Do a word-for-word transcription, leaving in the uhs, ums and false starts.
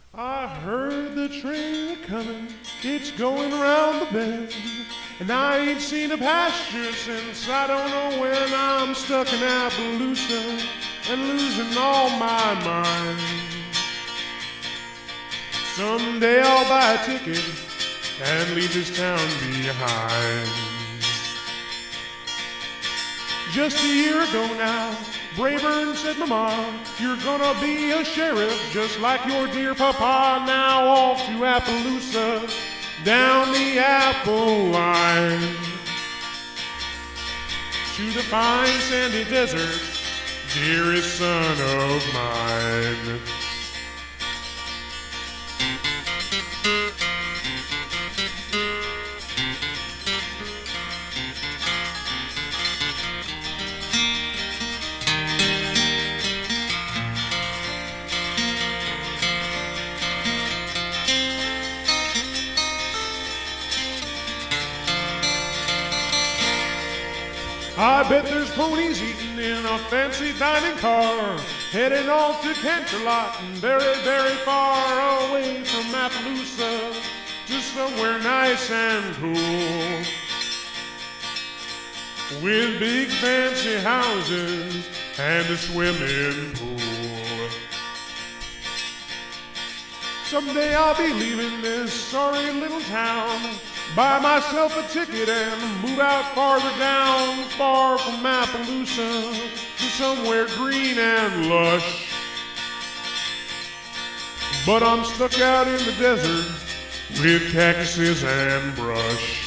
I heard the train a-comin', it's going round the bend, and I ain't seen a pasture since I don't know when. I'm stuck in Appaloosa and losing all my mind. Someday I'll buy a ticket and leave this town behind. Just a year ago now, Brayburn said, Mama, you're gonna be a sheriff just like your dear papa. Now off to Appaloosa, down the Apple line, to the fine sandy desert, dearest son of mine. I bet there's ponies eating in a fancy dining car, heading off to Canterlot, very, very far away from Appaloosa, to somewhere nice and cool, with big fancy houses and a swimming pool. Someday I'll be leaving this sorry little town, buy myself a ticket and move out farther down, far from Appaloosa, to somewhere green and lush. But I'm stuck out in the desert with cactuses and brush.